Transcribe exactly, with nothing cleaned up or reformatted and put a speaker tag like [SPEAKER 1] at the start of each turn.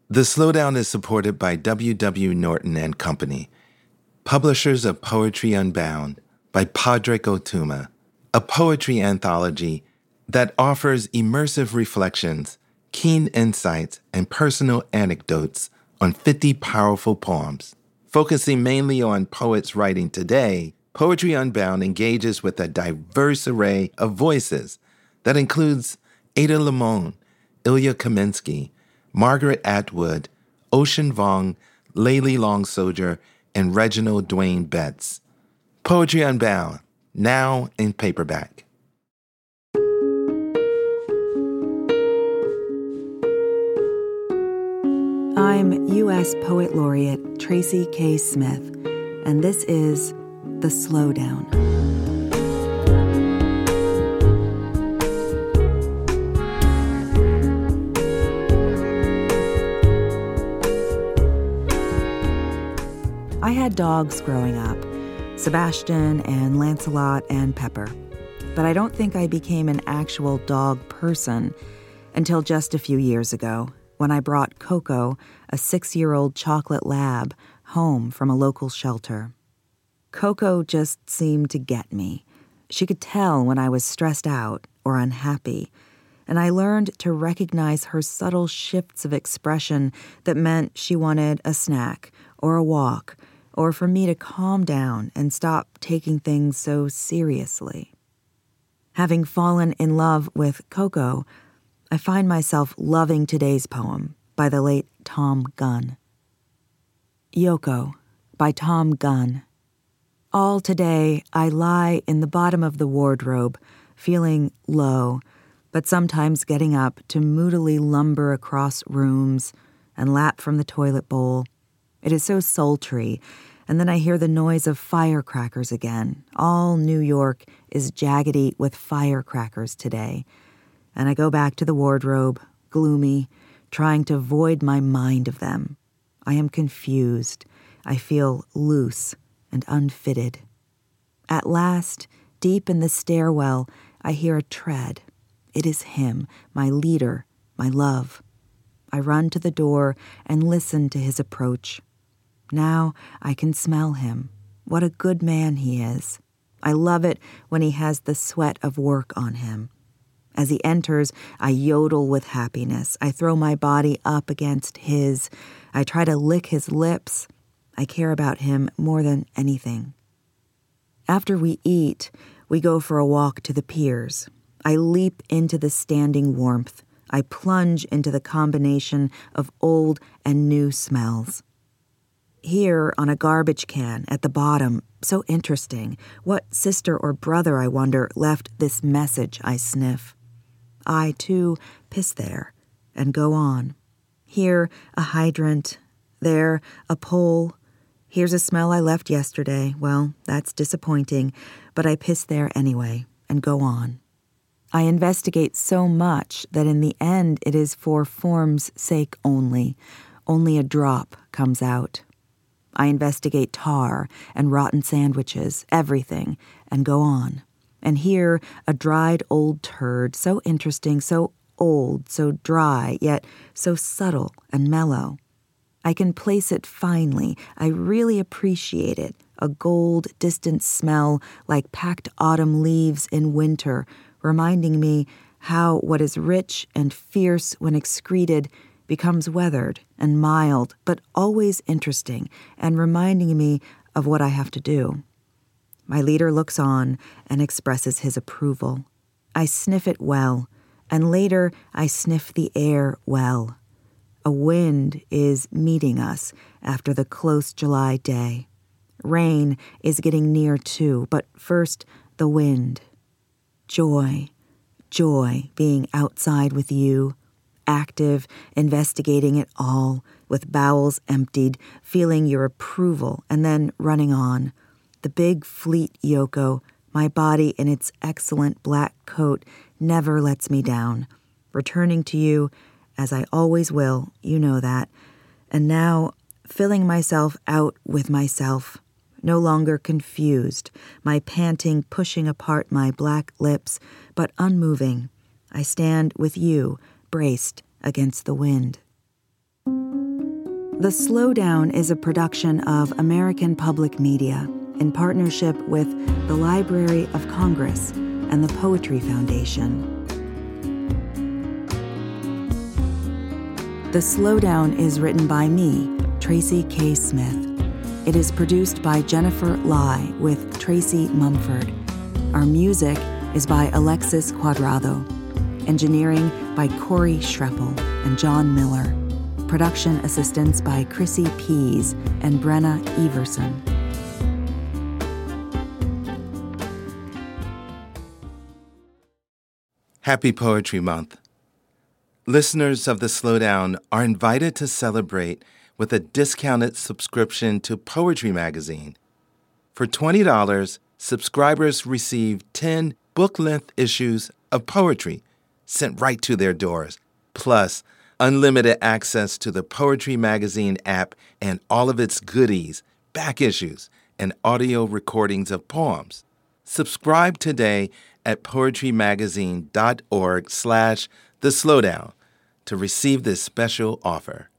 [SPEAKER 1] The Slowdown is supported by W W. Norton and Company, publishers of Poetry Unbound by Padraig Ó Tuama, a poetry anthology that offers immersive reflections, keen insights, and personal anecdotes on fifty powerful poems. Focusing mainly on poets writing today, Poetry Unbound engages with a diverse array of voices that includes Ada Limon, Ilya Kaminsky, Margaret Atwood, Ocean Vuong, Layli Long Soldier, and Reginald Dwayne Betts. Poetry Unbound, now in paperback.
[SPEAKER 2] I'm U S Poet Laureate Tracy K. Smith, and this is The Slowdown. I had dogs growing up, Sebastian and Lancelot and Pepper, but I don't think I became an actual dog person until just a few years ago, when I brought Coco, a six-year-old chocolate lab, home from a local shelter. Coco just seemed to get me. She could tell when I was stressed out or unhappy, and I learned to recognize her subtle shifts of expression that meant she wanted a snack or a walk, or for me to calm down and stop taking things so seriously. Having fallen in love with Coco, I find myself loving today's poem by the late Tom Gunn. Yoko by Tom Gunn. All today I lie in the bottom of the wardrobe, feeling low, but sometimes getting up to moodily lumber across rooms and lap from the toilet bowl. It is so sultry, and then I hear the noise of firecrackers again. All New York is jaggedy with firecrackers today. And I go back to the wardrobe, gloomy, trying to void my mind of them. I am confused. I feel loose and unfitted. At last, deep in the stairwell, I hear a tread. It is him, my leader, my love. I run to the door and listen to his approach. Now I can smell him. What a good man he is. I love it when he has the sweat of work on him. As he enters, I yodel with happiness. I throw my body up against his. I try to lick his lips. I care about him more than anything. After we eat, we go for a walk to the piers. I leap into the standing warmth. I plunge into the combination of old and new smells. Here, on a garbage can at the bottom, so interesting. What sister or brother, I wonder, left this message I sniff? I, too, piss there and go on. Here, a hydrant. There, a pole. Here's a smell I left yesterday. Well, that's disappointing, but I piss there anyway and go on. I investigate so much that in the end it is for form's sake only. Only a drop comes out. I investigate tar and rotten sandwiches, everything, and go on. And here, a dried old turd, so interesting, so old, so dry, yet so subtle and mellow. I can place it finely. I really appreciate it. A gold, distant smell like packed autumn leaves in winter, reminding me how what is rich and fierce when excreted becomes weathered and mild, but always interesting, and reminding me of what I have to do. My leader looks on and expresses his approval. I sniff it well, and later I sniff the air well. A wind is meeting us after the close July day. Rain is getting near too, but first the wind. Joy, joy being outside with you, active, investigating it all, with bowels emptied, feeling your approval, and then running on. The big, fleet Yoko, my body in its excellent black coat, never lets me down. Returning to you, as I always will, you know that. And now, filling myself out with myself, no longer confused, my panting pushing apart my black lips, but unmoving. I stand with you, braced against the wind. The Slowdown is a production of American Public Media in partnership with the Library of Congress and the Poetry Foundation. The Slowdown is written by me, Tracy K. Smith. It is produced by Jennifer Lai with Tracy Mumford. Our music is by Alexis Cuadrado. Engineering by Corey Schreppel and John Miller. Production assistance by Chrissy Pease and Brenna Everson.
[SPEAKER 1] Happy Poetry Month. Listeners of The Slowdown are invited to celebrate with a discounted subscription to Poetry Magazine. For twenty dollars, subscribers receive ten book-length issues of poetry sent right to their doors, plus unlimited access to the Poetry Magazine app and all of its goodies, back issues, and audio recordings of poems. Subscribe today at poetrymagazine.org slash the slowdown to receive this special offer.